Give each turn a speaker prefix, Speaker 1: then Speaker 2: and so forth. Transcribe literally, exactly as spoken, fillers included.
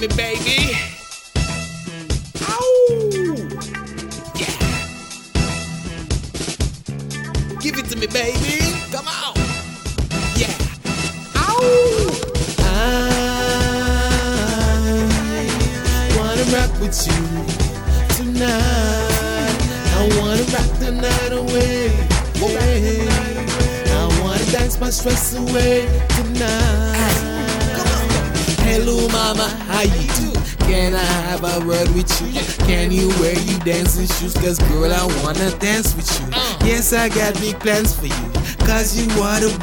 Speaker 1: me, baby. Ow! Yeah. Give it to me, baby. Come on. Yeah. Ow!
Speaker 2: I wanna rock with you tonight. I wanna rock the night away. I wanna dance my stress away tonight. Hello mama, how you do? Can I have a word with you? Can you wear you dancing shoes? Cause girl, I wanna dance with you. Yes, I got big plans for you. Cause you are the